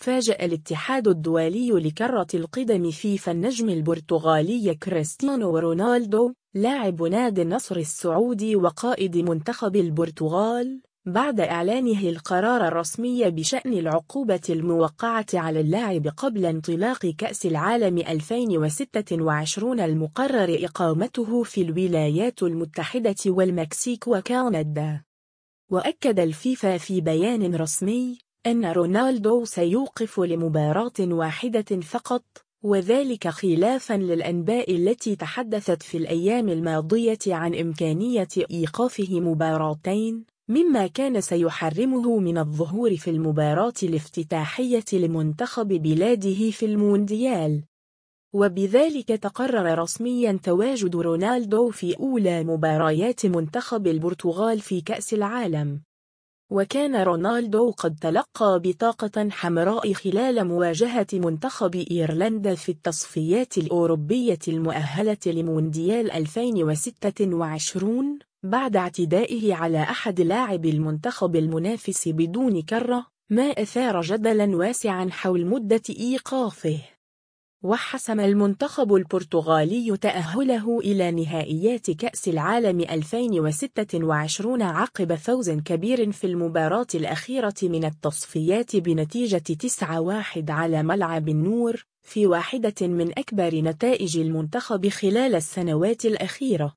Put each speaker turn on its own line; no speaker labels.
فاجأ الاتحاد الدولي لكرة القدم فيفا النجم البرتغالي كريستيانو رونالدو لاعب نادي النصر السعودي وقائد منتخب البرتغال بعد إعلانه القرار الرسمي بشأن العقوبة الموقعة على اللاعب قبل انطلاق كأس العالم 2026 المقرر إقامته في الولايات المتحدة والمكسيك وكندا. وأكد الفيفا في بيان رسمي أن رونالدو سيوقف لمباراة واحدة فقط، وذلك خلافاً للأنباء التي تحدثت في الأيام الماضية عن إمكانية إيقافه مباراتين، مما كان سيحرمه من الظهور في المباراة الافتتاحية لمنتخب بلاده في المونديال. وبذلك تقرر رسمياً تواجد رونالدو في أولى مباريات منتخب البرتغال في كأس العالم. وكان رونالدو قد تلقى بطاقة حمراء خلال مواجهة منتخب إيرلندا في التصفيات الأوروبية المؤهلة لمونديال 2026 بعد اعتدائه على أحد لاعبي المنتخب المنافس بدون كرة، ما أثار جدلاً واسعاً حول مدة إيقافه. وحسم المنتخب البرتغالي تأهله إلى نهائيات كأس العالم 2026 عقب فوز كبير في المباراة الأخيرة من التصفيات بنتيجة 9-1 على ملعب النور، في واحدة من أكبر نتائج المنتخب خلال السنوات الأخيرة.